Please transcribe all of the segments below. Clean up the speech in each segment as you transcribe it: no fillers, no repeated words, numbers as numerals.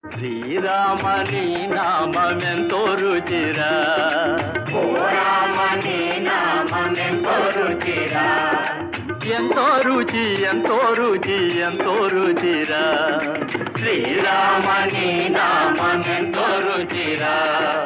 శ్రీరామని నామెంతో రుచిరా, ఓ రామని నామెంతో రుచిరా, ఎంతో రుచి ఎంతో రుచి ఎంతో రుచిరా. శ్రీరామని నామెంతో రుచిరా.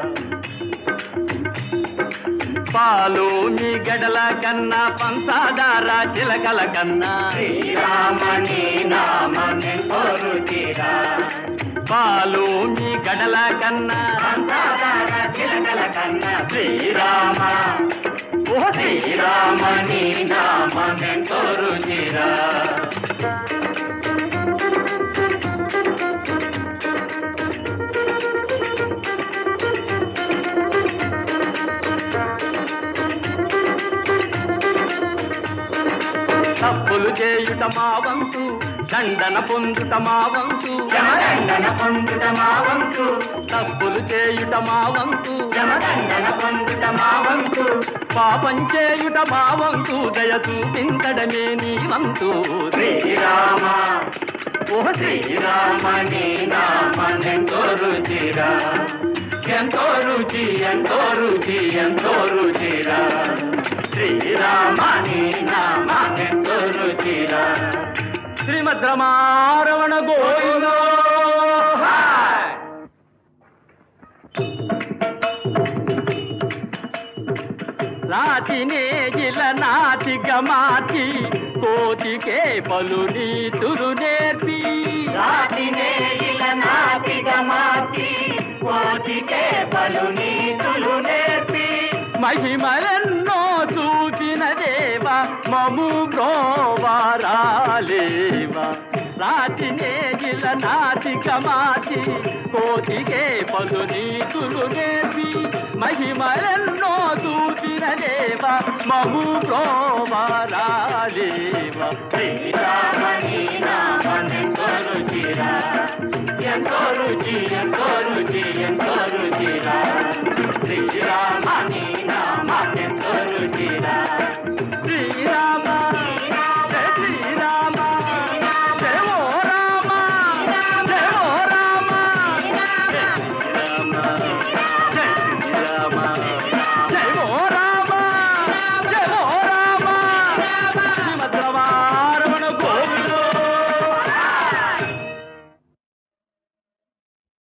పాలు మీ గడల కన్నా పంచదార చిలకల కన్నా, శ్రీరామని నామెంతో రుచిరా. పాలు మీ గడల కన్నా పంచదార చిలకల కన్నా శ్రీరామ, ఓ శ్రీరామని నామెంతో రుచిరా. తప్పులు చేయుట మా వంతు, దండన పొందుట మా వంతు, జమదండన పొందుట మా వంతు, తప్పులు చేయుట మా వంతు, జమదండన పొందుట మా వంతు, పాపం చేయుట మా వంతు, దయ చూపించడమే నీ వంతు. శ్రీరామ, ఓ శ్రీరామని నామెంతో రుచిరా. ఎంతో రుచి ఎంతో రుచి ఎంతో రుచిరా. శ్రీరామని నామెంతో రుచిరా. శ్రీమద్రమారమణ గోవిందో. రాతినే గిల నాటిక మార్చి, కోటికే పలు నీతులు నేర్పి, రాతినే ఇలా నాటిక మార్చి, కోటికే పలు నీతులు నేర్పి, మహిమలెన్నో చూసిన దేవా మము బ్రోవారాలేవా. రాతినే గిల నాటిక మార్చి, కోటికే పలు నీతులు నేర్పి, మహిమలెన్నో చూసిన దేవా మము బ్రోవారాలేవా. శ్రీరామని నామెంతో రుచిరా. ఎంతో రుచి ఎంతో రుచి ఎంతో రుచిరా. శ్రీరామని